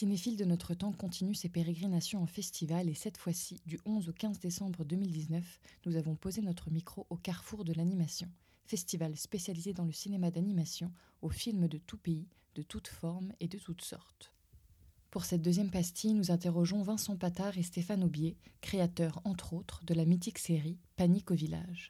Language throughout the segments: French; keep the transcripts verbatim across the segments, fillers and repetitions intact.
Cinéphiles de notre temps continue ses pérégrinations en festival et cette fois-ci, du onze au quinze décembre deux mille dix-neuf, nous avons posé notre micro au Carrefour de l'animation, festival spécialisé dans le cinéma d'animation, aux films de tout pays, de toutes formes et de toutes sortes. Pour cette deuxième pastille, nous interrogeons Vincent Patard et Stéphane Aubier, créateurs entre autres de la mythique série Panique au village.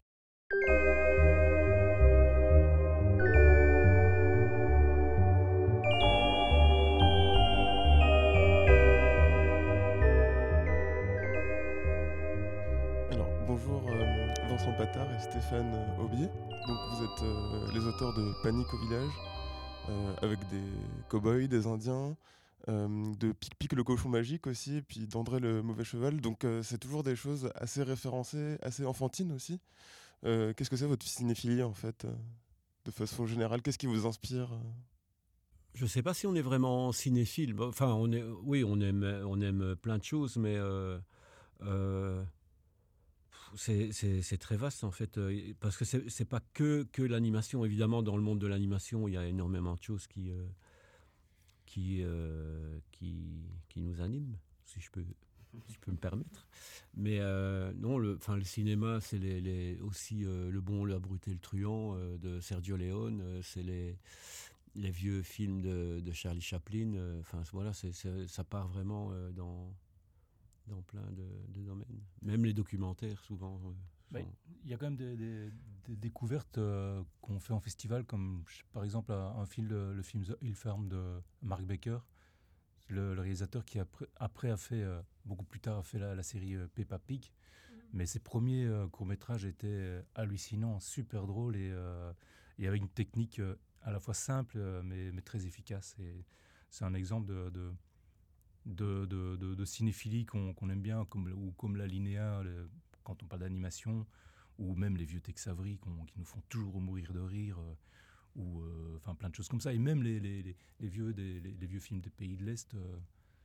Alors, bonjour euh, Vincent Patard et Stéphane euh, Aubier. Donc, vous êtes euh, les auteurs de Panique au village, euh, avec des cow-boys, des indiens, euh, de Pic Pic le cochon magique aussi, et puis d'André le mauvais cheval. Donc, euh, c'est toujours des choses assez référencées, assez enfantines aussi. Euh, qu'est-ce que c'est votre cinéphilie en fait, euh, de façon générale? Qu'est-ce qui vous inspire euh Je ne sais pas si on est vraiment cinéphile. Bon, Enfin, on est, oui, on aime, on aime plein de choses, mais euh, euh, c'est, c'est- c'est très vaste en fait, euh, parce que c'est, c'est pas que, que l'animation. Évidemment, dans le monde de l'animation, il y a énormément de choses qui, euh, qui, euh, qui, qui nous animent, si je peux, si je peux me permettre. Mais euh, non, le, enfin, le cinéma, c'est les, les- aussi euh, Le Bon, la Brute et le Truand euh, de Sergio Leone. euh, c'est les les vieux films de, de Charlie Chaplin. euh, Enfin, voilà, c'est, c'est- ça part vraiment euh, dans, dans plein de, de domaines. Même les documentaires, souvent. euh, Bah, sont- il y a quand même des, des- des découvertes euh, qu'on fait en festival, comme je- par exemple un, un film, le, le film The Hill Farm de Mark Baker, le, le réalisateur qui après, après a fait, euh, beaucoup plus tard, a fait la, la série euh, Peppa Pig. Mais ses premiers euh, courts-métrages étaient euh, hallucinants, super drôles et, euh, et avec une technique euh, à la fois simple euh, mais, mais très efficace. Et c'est un exemple de, de, de, de- de- de cinéphilie qu'on qu'on aime bien, comme, ou comme la linéa le- quand on parle d'animation, ou même les vieux Tex Avery qu'on- qui nous font toujours mourir de rire, euh, ou euh, enfin plein de choses comme ça. Et même les, les, les- les vieux, des- les, les vieux films des pays de l'Est euh,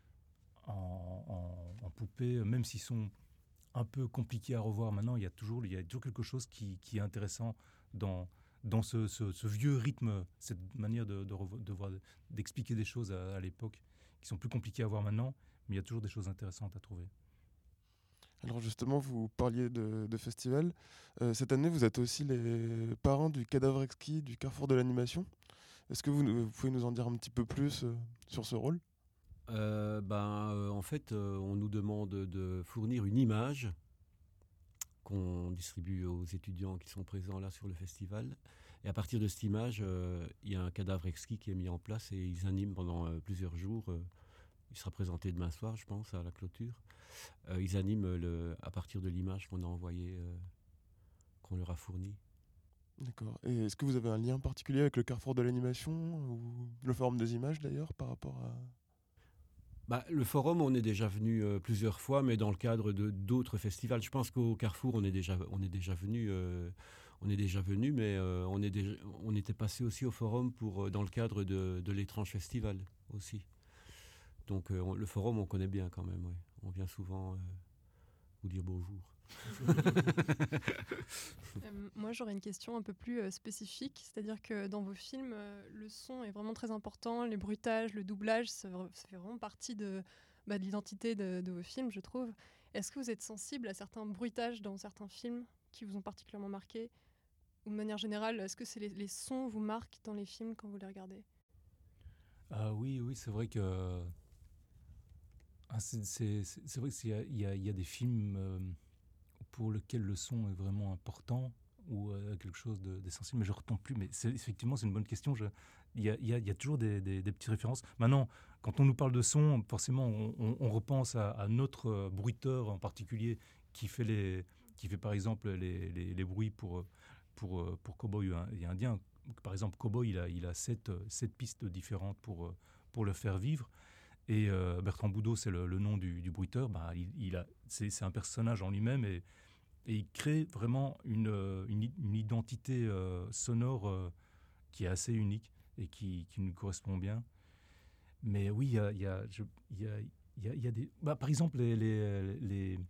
en, en- en poupée, même s'ils sont un peu compliqués à revoir maintenant, il y a toujours, il y a toujours quelque chose qui, qui est intéressant dans, dans ce, ce- ce vieux rythme, cette manière de, de, revo- de voir, d'expliquer des choses à, à l'époque qui sont plus compliquées à voir maintenant, mais il y a toujours des choses intéressantes à trouver. Alors justement, vous parliez de, de festival. Euh, cette année, vous êtes aussi les parrains du Cadavre Exquis du Carrefour de l'animation. Est-ce que vous, nous- vous pouvez nous en dire un petit peu plus euh, sur ce rôle? Euh, ben, euh, en fait, euh, on nous demande de fournir une image qu'on distribue aux étudiants qui sont présents là sur le festival. Et à partir de cette image, euh, il y a un cadavre exquis qui est mis en place et ils animent pendant euh, plusieurs jours. euh, il sera présenté demain soir, je pense, à la clôture. Euh, ils animent le, à partir de l'image qu'on a envoyée, euh, qu'on leur a fournie. D'accord. Et est-ce que vous avez un lien particulier avec le Carrefour de l'animation ou le Forum des images d'ailleurs par rapport à... Bah, le forum, on est déjà venu euh, plusieurs fois, mais dans le cadre de d'autres festivals. Je pense qu'au Carrefour, on est déjà, on est déjà venu, euh, on est déjà venu, mais euh, on, est déjà, on était passé aussi au forum pour, euh, dans le cadre de, de l'étrange festival aussi. Donc euh, on- le forum, on connaît bien quand même. Ouais. On vient souvent euh, vous dire bonjour. Euh, moi, j'aurais une question un peu plus euh, spécifique, c'est-à-dire que dans vos films, euh, le son est vraiment très important, les bruitages, le doublage, ça, vra- ça fait vraiment partie de, bah, de l'identité de, de vos films, je trouve. Est-ce que vous êtes sensible à certains bruitages dans certains films qui vous ont particulièrement marqué? Ou de manière générale, est-ce que c'est les, les sons vous marquent dans les films quand vous les regardez? Ah oui, oui, c'est vrai que ah, c'est, c'est- c'est- c'est vrai qu'il y a, il y a- il y a des films euh, pour lesquels le son est vraiment important ou euh, quelque chose de- d'essentiel, mais je ne retombe plus. Mais c'est, effectivement, c'est une bonne question. Je- il y a, il y a- il y a toujours des, des- des petites références. Maintenant, quand on nous parle de son, forcément, on, on- on repense à, à notre euh, bruiteur en particulier qui fait, les, qui fait par exemple les, les- les bruits pour, pour, euh, pour Cowboy et Indien. Par exemple, Cowboy, il a, il a sept, euh, sept pistes différentes pour, euh, pour le faire vivre. Et euh, Bertrand Boudot, c'est le, le nom du, du bruiteur. Bah, il, il a, c'est, c'est un personnage en lui-même et, et il crée vraiment une, euh, une, i- une identité euh, sonore euh, qui est assez unique et qui, qui nous correspond bien. Mais oui, il y a, il y a, je- il y a, il y a- il y a des... Bah, par exemple, les, les, les,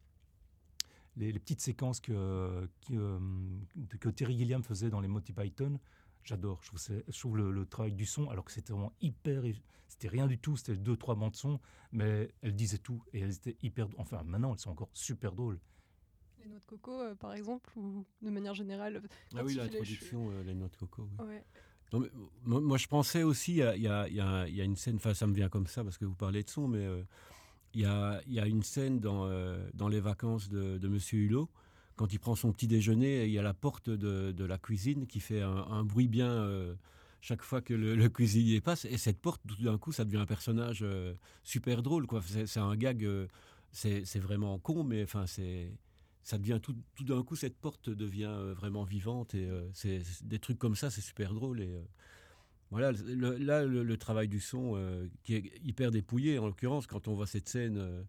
les- les petites séquences que, que, euh, que Terry Gilliam faisait dans les Monty Python, j'adore. Je trouve, c'est, je trouve le, le travail du son, alors que c'était vraiment hyper... C'était rien du tout, c'était deux, trois bandes son, mais elles disaient tout, et elles étaient hyper... Enfin, maintenant, elles sont encore super drôles. Les noix de coco, euh, par exemple, ou de manière générale. Ah oui, quand il fait les l'introduction, euh, les noix de coco. Oui. cheveux. Ouais. Non, mais, moi, moi, je pensais aussi, il y a, il y a- il y a- il y a une scène, enfin ça me vient comme ça parce que vous parlez de son, mais euh, il y, a, il y a une scène dans, euh, dans les vacances de, de Monsieur Hulot, quand il prend son petit déjeuner, il y a la porte de, de la cuisine qui fait un, un bruit bien euh, chaque fois que le, le cuisinier passe, et cette porte, tout d'un coup, ça devient un personnage euh, super drôle, quoi. C'est, c'est un gag, euh, c'est, c'est vraiment con, mais enfin c'est... Ça devient tout, tout d'un coup, cette porte devient euh, vraiment vivante, et euh, c'est, c'est des trucs comme ça, c'est super drôle. Et euh, voilà, le- là, le, le travail du son euh, qui est hyper dépouillé, en l'occurrence, quand on voit cette scène euh,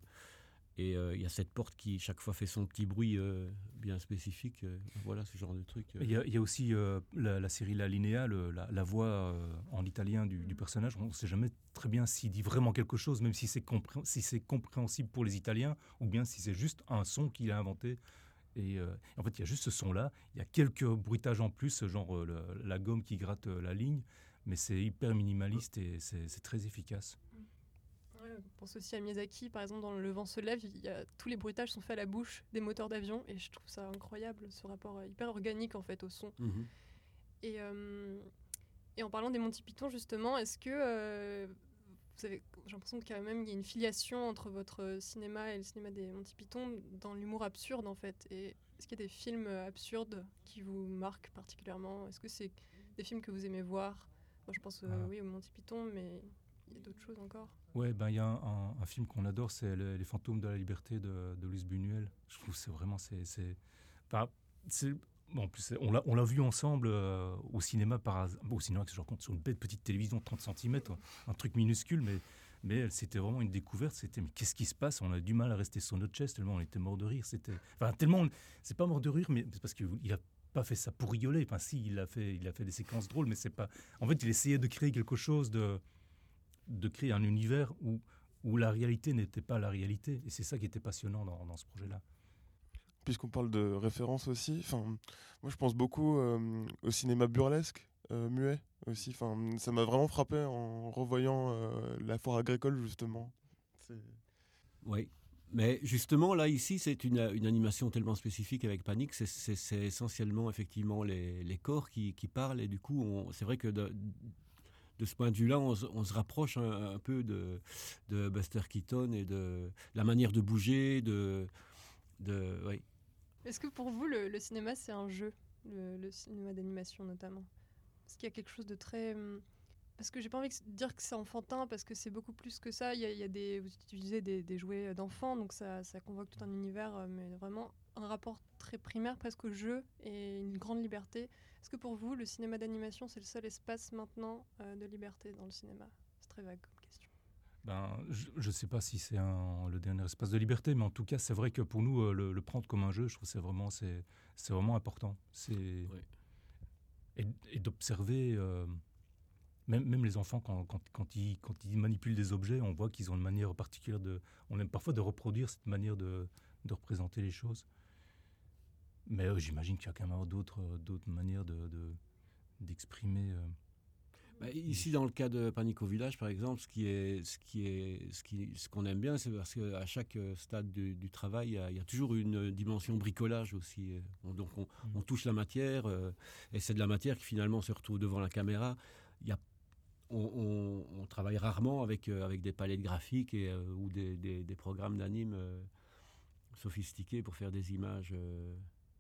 et euh, il y a cette porte qui chaque fois fait son petit bruit euh, bien spécifique. euh, voilà, ce genre de truc. euh. Il y, a, il y a aussi euh, la, la série La Linea, le- la, la voix euh, en italien du, du personnage. On ne sait jamais très bien s'il dit vraiment quelque chose, même si c'est, compré- si c'est compréhensible pour les Italiens, ou bien si c'est juste un son qu'il a inventé. Et euh, en fait, il y a juste ce son-là. Il y a quelques bruitages en plus, genre euh, le- la gomme qui gratte euh, la ligne, mais c'est hyper minimaliste et c'est, c'est très efficace. Ouais, on pense aussi à Miyazaki, par exemple, dans Le vent se lève, il y a, tous les bruitages sont faits à la bouche des moteurs d'avion, et je trouve ça incroyable, ce rapport euh, hyper organique en fait au son. Mhm. Et, euh, et en parlant des Monty Python, justement, est-ce que euh, vous avez, j'ai l'impression qu'il y a même il y a une filiation entre votre cinéma et le cinéma des Monty Python dans l'humour absurde en fait. Et est-ce qu'il y a des films euh, absurdes qui vous marquent particulièrement? Est-ce que c'est des films que vous aimez voir? Moi, je pense euh, Ah. oui aux Monty Python, mais il y a d'autres choses encore. Ouais, ben il y a un, un- un film qu'on adore, c'est le- Les Fantômes de la Liberté de, de Luis Buñuel. Je trouve que c'est vraiment, c'est, c'est, enfin, c'est- bon, en plus, c'est- on l'a, on l'a vu ensemble euh, au cinéma par hasard. Bon, au cinéma, je raconte sur une belle petite télévision de trente centimètres, un truc minuscule, mais mais c'était vraiment une découverte. C'était, mais qu'est-ce qui se passe? On a du mal à rester sur notre chaise tellement on était mort de rire. C'était, enfin, tellement, on- c'est pas mort de rire, mais c'est parce qu'il a pas fait ça pour rigoler. Enfin, si, il a fait, il a fait des séquences drôles, mais c'est pas. En fait, il essayait de créer quelque chose de de créer un univers où, où la réalité n'était pas la réalité. Et c'est ça qui était passionnant dans, dans ce projet-là. Puisqu'on parle de référence aussi, enfin, moi je pense beaucoup euh, au cinéma burlesque, euh, muet aussi. Enfin, ça m'a vraiment frappé en revoyant euh, La Foire agricole justement. C'est... Oui. Mais justement, là, ici, c'est une, une animation tellement spécifique avec Panique, c'est, c'est, c'est essentiellement, effectivement, les, les corps qui, qui parlent. Et du coup, on, c'est vrai que de, de ce point de vue-là, on, se- on se rapproche un, un peu de, de Buster Keaton et de la manière de bouger, de... de oui. Est-ce que pour vous, le, le cinéma, c'est un jeu, le, le cinéma d'animation notamment? Est-ce qu'il y a quelque chose de très... hum, Parce que j'ai pas envie de dire que c'est enfantin, parce que c'est beaucoup plus que ça. Il y a, il y a des, vous utilisez des, des jouets d'enfants, donc ça, ça convoque tout un univers, euh, mais vraiment un rapport très primaire presque au jeu et une grande liberté. Est-ce que pour vous, le cinéma d'animation, c'est le seul espace maintenant euh, de liberté dans le cinéma? C'est très vague comme question. Ben, je ne sais pas si c'est un- le dernier espace de liberté, mais en tout cas, c'est vrai que pour nous, euh, le, le prendre comme un jeu, je trouve que c'est vraiment, c'est, c'est vraiment important. C'est, Oui. et, et d'observer, euh, même, même les enfants, quand, quand, quand, ils, quand ils manipulent des objets, on voit qu'ils ont une manière particulière de... On aime parfois de reproduire cette manière de, de représenter les choses. Mais euh, j'imagine qu'il y a quand même d'autres, euh, d'autres manières de, de- d'exprimer... euh, Bah, ici, dans le cas de Panique au village, par exemple, ce qui est, ce qui est, ce qui, ce qu'on aime bien, c'est parce qu'à chaque euh, stade du, du travail, il y, a, il y a toujours une dimension bricolage aussi. euh. On- donc, on, Mm. on touche la matière, euh, et c'est de la matière qui finalement se retrouve devant la caméra. Il y a, on, on- on travaille rarement avec euh, avec des palettes graphiques et euh, ou des, des- des programmes d'anime euh, sophistiqués pour faire des images. euh.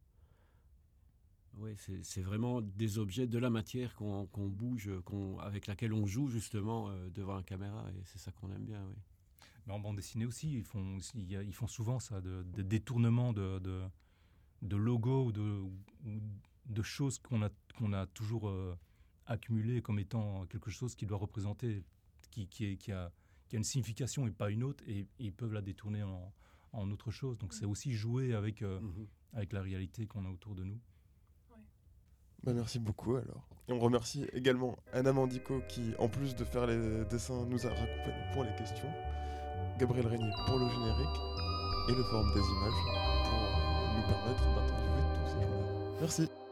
Oui, c'est, c'est vraiment des objets de la matière qu'on, qu'on bouge, qu'on, avec laquelle on joue justement euh, devant la caméra, et c'est ça qu'on aime bien, oui. Mais en bande dessinée aussi, ils font, il y a- ils font souvent ça, de, de détournements de, de, de logos ou de, ou de choses qu'on a, qu'on a toujours euh, accumulées comme étant quelque chose qui doit représenter, qui, qui, est, qui, a, qui a une signification et pas une autre, et, et ils peuvent la détourner en, en autre chose. Donc c'est aussi jouer avec, euh, Mhm. avec la réalité qu'on a autour de nous. Bah, merci beaucoup alors. Et on remercie également Anna Mandico qui, en plus de faire les dessins, nous a raccompagnés pour les questions. Gabriel Régnier pour le générique et le forum des images pour nous permettre d'interviewer tous ces gens-là. Merci.